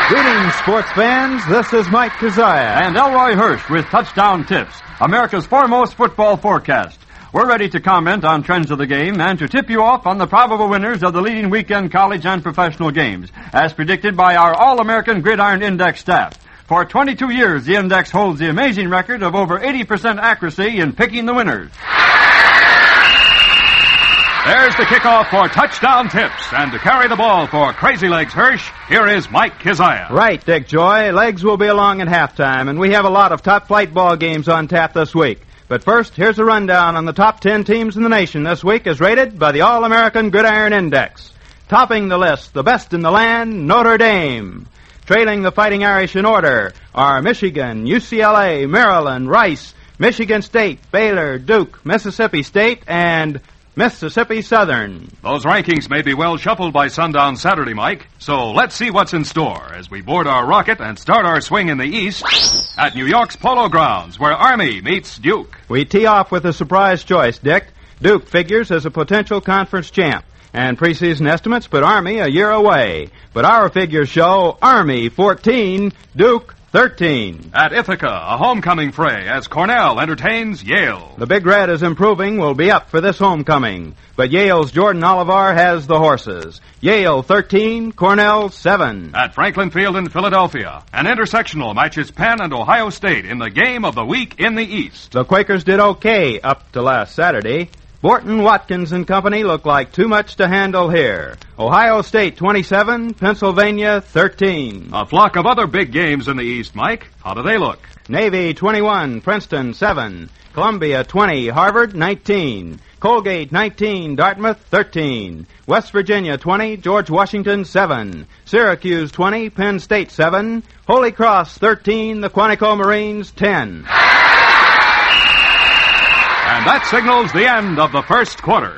Greetings, sports fans. This is Mike Keziah. And Elroy Hirsch with Touchdown Tips, America's foremost football forecast. We're ready to comment on trends of the game and to tip you off on the probable winners of the leading weekend college and professional games, as predicted by our All-American Gridiron Index staff. For 22 years, the Index holds the amazing record of over 80% accuracy in picking the winners. There's the kickoff for Touchdown Tips. And to carry the ball for Crazy Legs Hirsch, here is Mike Keziah. Right, Dick Joy. Legs will be along at halftime, and we have a lot of top-flight ball games on tap this week. But first, here's a rundown on the top 10 teams in the nation this week as rated by the All-American Gridiron Index. Topping the list, the best in the land, Notre Dame. Trailing the Fighting Irish in order are Michigan, UCLA, Maryland, Rice, Michigan State, Baylor, Duke, Mississippi State, and Mississippi Southern. Those rankings may be well shuffled by sundown Saturday, Mike. So let's see what's in store as we board our rocket and start our swing in the east at New York's Polo Grounds, where Army meets Duke. We tee off with a surprise choice, Dick. Duke figures as a potential conference champ, and preseason estimates put Army a year away. But our figures show Army 14, Duke 13. At Ithaca, a homecoming fray as Cornell entertains Yale. The Big Red is improving, will be up for this homecoming. But Yale's Jordan Oliver has the horses. Yale 13, Cornell 7. At Franklin Field in Philadelphia, an intersectional matches Penn and Ohio State in the game of the week in the East. The Quakers did okay up to last Saturday. Borton, Watkins and company look like too much to handle here. Ohio State 27, Pennsylvania 13. A flock of other big games in the East, Mike. How do they look? Navy 21, Princeton 7. Columbia 20, Harvard 19. Colgate 19, Dartmouth 13. West Virginia 20, George Washington 7. Syracuse 20, Penn State 7. Holy Cross 13, the Quantico Marines 10. And that signals the end of the first quarter.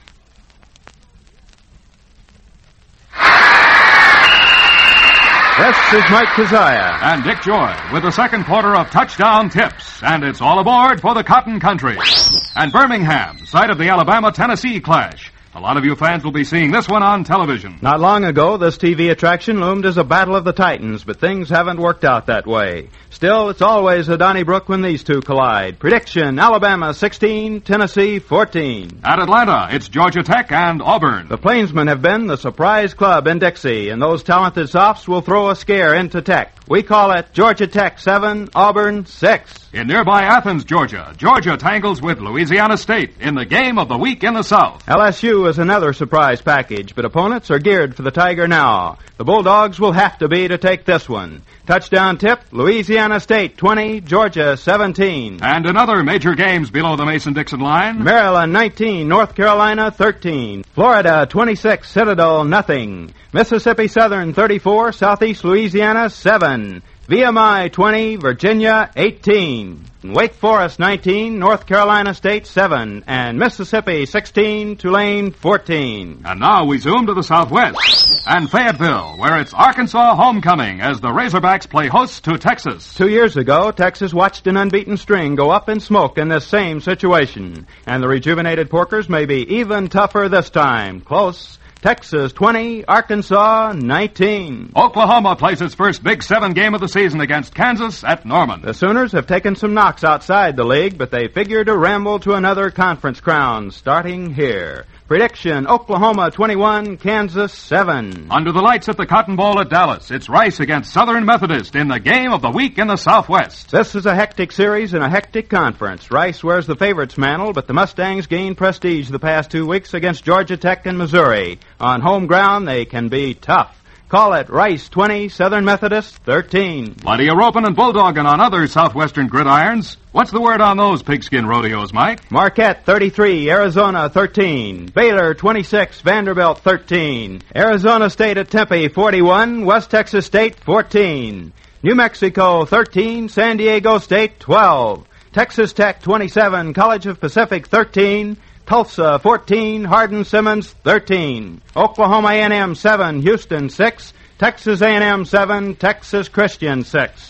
This is Mike Keziah. And Dick Joy with the second quarter of Touchdown Tips. And it's all aboard for the Cotton Country. And Birmingham, site of the Alabama-Tennessee clash. A lot of you fans will be seeing this one on television. Not long ago, this TV attraction loomed as a battle of the Titans, but things haven't worked out that way. Still, it's always a Donnybrook when these two collide. Prediction, Alabama 16, Tennessee 14. At Atlanta, it's Georgia Tech and Auburn. The Plainsmen have been the surprise club in Dixie, and those talented Sophs will throw a scare into Tech. We call it Georgia Tech 7, Auburn 6. In nearby Athens, Georgia, Georgia tangles with Louisiana State in the game of the week in the South. LSU is another surprise package, but opponents are geared for the Tiger now. The Bulldogs will have to be to take this one. Touchdown tip, Louisiana State 20, Georgia 17. And in other major games below the Mason-Dixon line, Maryland 19, North Carolina 13. Florida 26, Citadel nothing. Mississippi Southern 34, Southeast Louisiana 7. VMI 20, Virginia 18. Wake Forest 19, North Carolina State 7. And Mississippi 16, Tulane 14. And now we zoom to the Southwest and Fayetteville, where it's Arkansas homecoming as the Razorbacks play host to Texas. 2 years ago, Texas watched an unbeaten string go up in smoke in this same situation. And the rejuvenated Porkers may be even tougher this time. Close. Texas 20, Arkansas 19. Oklahoma plays its first Big 7 game of the season against Kansas at Norman. The Sooners have taken some knocks outside the league, but they figure to ramble to another conference crown, starting here. Prediction, Oklahoma 21, Kansas 7. Under the lights at the Cotton Bowl at Dallas, it's Rice against Southern Methodist in the game of the week in the Southwest. This is a hectic series and a hectic conference. Rice wears the favorites mantle, but the Mustangs gained prestige the past 2 weeks against Georgia Tech and Missouri. On home ground, they can be tough. Call it Rice 20, Southern Methodist 13. Plenty of roping and bulldogging on other Southwestern gridirons. What's the word on those pigskin rodeos, Mike? Marquette 33, Arizona 13. Baylor 26, Vanderbilt 13. Arizona State at Tempe 41, West Texas State 14. New Mexico 13, San Diego State 12. Texas Tech 27, College of Pacific 13. Tulsa 14, Hardin-Simmons 13. Oklahoma A&M 7, Houston 6. Texas A&M 7, Texas Christian 6.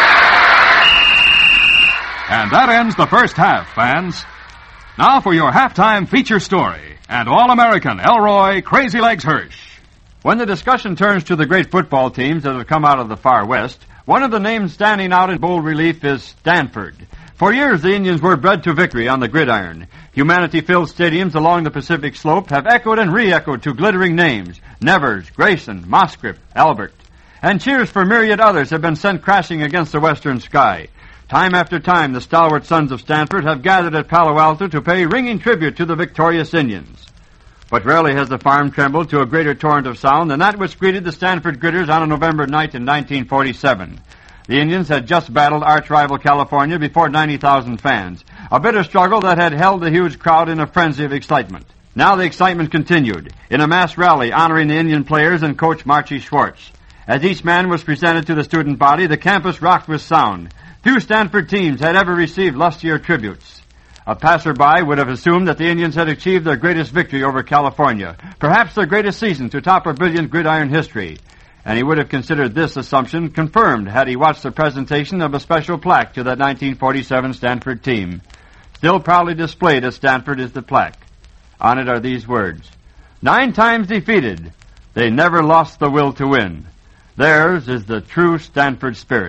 And that ends the first half, fans. Now for your halftime feature story and All-American Elroy Crazy Legs Hirsch. When the discussion turns to the great football teams that have come out of the far west, one of the names standing out in bold relief is Stanford. For years, the Indians were bred to victory on the gridiron. Humanity-filled stadiums along the Pacific slope have echoed and re-echoed to glittering names: Nevers, Grayson, Mosquip, Albert. And cheers for myriad others have been sent crashing against the western sky. Time after time, the stalwart sons of Stanford have gathered at Palo Alto to pay ringing tribute to the victorious Indians. But rarely has the farm trembled to a greater torrent of sound than that which greeted the Stanford Gritters on a November night in 1947. The Indians had just battled arch-rival California before 90,000 fans, a bitter struggle that had held the huge crowd in a frenzy of excitement. Now the excitement continued, in a mass rally honoring the Indian players and coach Marchie Schwartz. As each man was presented to the student body, the campus rocked with sound. Few Stanford teams had ever received lustier tributes. A passerby would have assumed that the Indians had achieved their greatest victory over California, perhaps their greatest season to top a brilliant gridiron history. And he would have considered this assumption confirmed had he watched the presentation of a special plaque to that 1947 Stanford team. Still proudly displayed at Stanford is the plaque. On it are these words: 9 times defeated, they never lost the will to win. Theirs is the true Stanford spirit.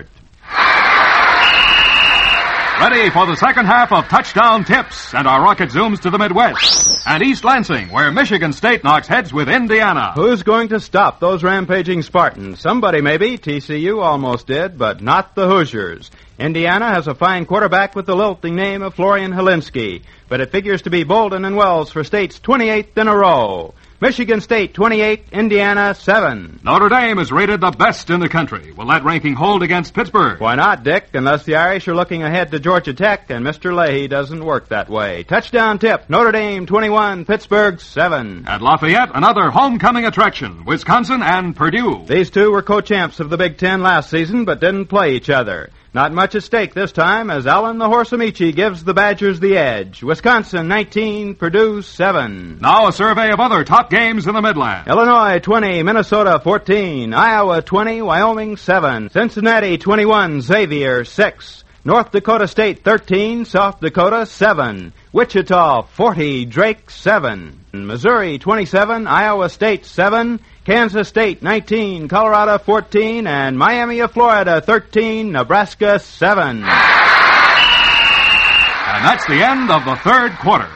Ready for the second half of Touchdown Tips, and our rocket zooms to the Midwest and East Lansing, where Michigan State knocks heads with Indiana. Who's going to stop those rampaging Spartans? Somebody maybe. TCU almost did, but not the Hoosiers. Indiana has a fine quarterback with the lilting name of Florian Helinski, but it figures to be Bolden and Wells for State's 28th in a row. Michigan State 28, Indiana 7. Notre Dame is rated the best in the country. Will that ranking hold against Pittsburgh? Why not, Dick? Unless the Irish are looking ahead to Georgia Tech, and Mr. Leahy doesn't work that way. Touchdown tip, Notre Dame 21, Pittsburgh 7. At Lafayette, another homecoming attraction, Wisconsin and Purdue. These two were co-champs of the Big Ten last season, but didn't play each other. Not much at stake this time as Alan the Horse Amici gives the Badgers the edge. Wisconsin 19, Purdue 7. Now a survey of other top games in the Midland. Illinois 20, Minnesota 14, Iowa 20, Wyoming 7, Cincinnati 21, Xavier 6, North Dakota State 13, South Dakota 7, Wichita 40, Drake 7, Missouri 27, Iowa State 7, Kansas State 19, Colorado 14, and Miami of Florida 13, Nebraska 7. And that's the end of the third quarter.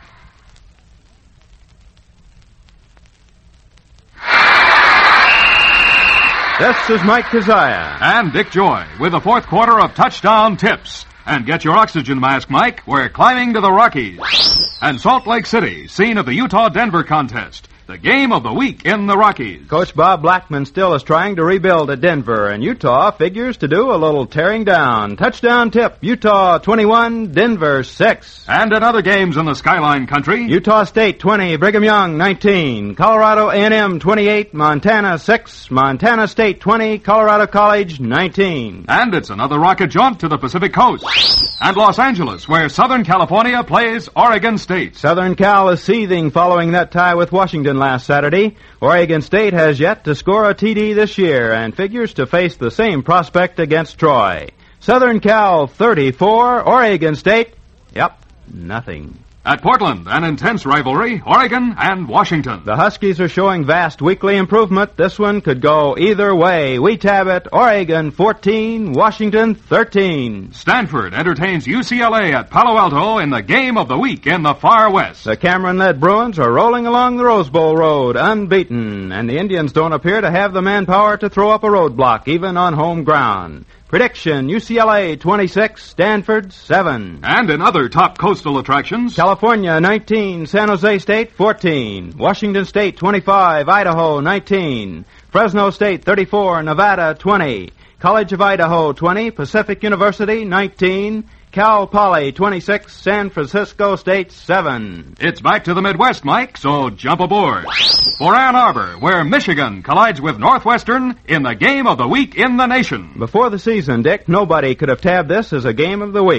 This is Mike Keziah. And Dick Joy with the fourth quarter of Touchdown Tips. And get your oxygen mask, Mike. We're climbing to the Rockies. And Salt Lake City, scene of the Utah-Denver contest. The game of the week in the Rockies. Coach Bob Blackman still is trying to rebuild at Denver, and Utah figures to do a little tearing down. Touchdown tip, Utah 21, Denver 6. And in other games in the Skyline Country, Utah State 20, Brigham Young 19, Colorado A&M 28, Montana 6, Montana State 20, Colorado College 19. And it's another rocket jaunt to the Pacific Coast. And Los Angeles, where Southern California plays Oregon State. Southern Cal is seething following that tie with Washington last Saturday. Oregon State has yet to score a TD this year and figures to face the same prospect against Troy. Southern Cal 34, Oregon State, nothing. At Portland, an intense rivalry, Oregon and Washington. The Huskies are showing vast weekly improvement. This one could go either way. We tab it, Oregon 14, Washington 13. Stanford entertains UCLA at Palo Alto in the game of the week in the Far West. The Cameron-led Bruins are rolling along the Rose Bowl road, unbeaten, and the Indians don't appear to have the manpower to throw up a roadblock, even on home ground. Prediction, UCLA 26, Stanford 7. And in other top coastal attractions, California 19, San Jose State 14, Washington State 25, Idaho 19, Fresno State 34, Nevada 20, College of Idaho 20, Pacific University 19, Cal Poly 26, San Francisco State 7. It's back to the Midwest, Mike, so jump aboard. For Ann Arbor, where Michigan collides with Northwestern in the game of the week in the nation. Before the season, Dick, nobody could have tabbed this as a game of the week.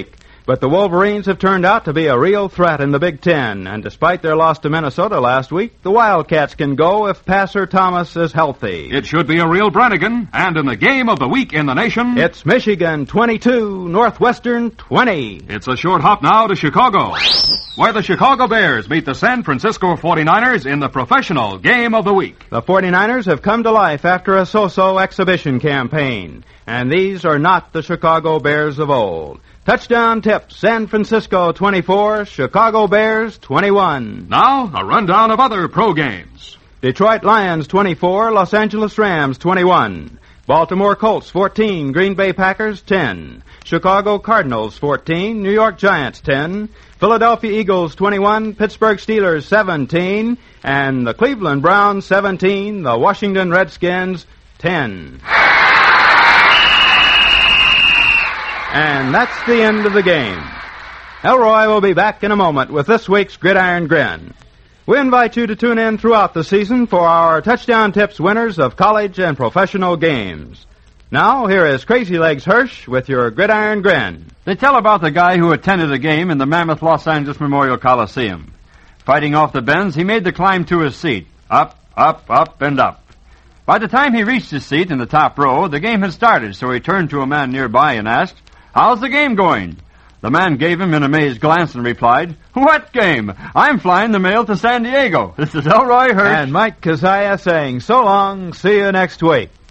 But the Wolverines have turned out to be a real threat in the Big Ten, and despite their loss to Minnesota last week, the Wildcats can go if Passer Thomas is healthy. It should be a real Brannigan, and in the game of the week in the nation... It's Michigan 22, Northwestern 20. It's a short hop now to Chicago, where the Chicago Bears meet the San Francisco 49ers in the professional game of the week. The 49ers have come to life after a so-so exhibition campaign, and these are not the Chicago Bears of old. Touchdown tips, San Francisco 24, Chicago Bears 21. Now, a rundown of other pro games. Detroit Lions 24, Los Angeles Rams 21. Baltimore Colts 14, Green Bay Packers 10. Chicago Cardinals 14, New York Giants 10. Philadelphia Eagles 21, Pittsburgh Steelers 17. And the Cleveland Browns 17, the Washington Redskins 10. And that's the end of the game. Elroy will be back in a moment with this week's Gridiron Grin. We invite you to tune in throughout the season for our touchdown tips winners of college and professional games. Now, here is Crazy Legs Hirsch with your Gridiron Grin. They tell about the guy who attended a game in the mammoth Los Angeles Memorial Coliseum. Fighting off the bends, he made the climb to his seat. Up, up, up, and up. By the time he reached his seat in the top row, the game had started, so he turned to a man nearby and asked, "How's the game going?" The man gave him an amazed glance and replied, "What game? I'm flying the mail to San Diego." This is Elroy Hirsch. And Mike Keziah saying so long, see you next week.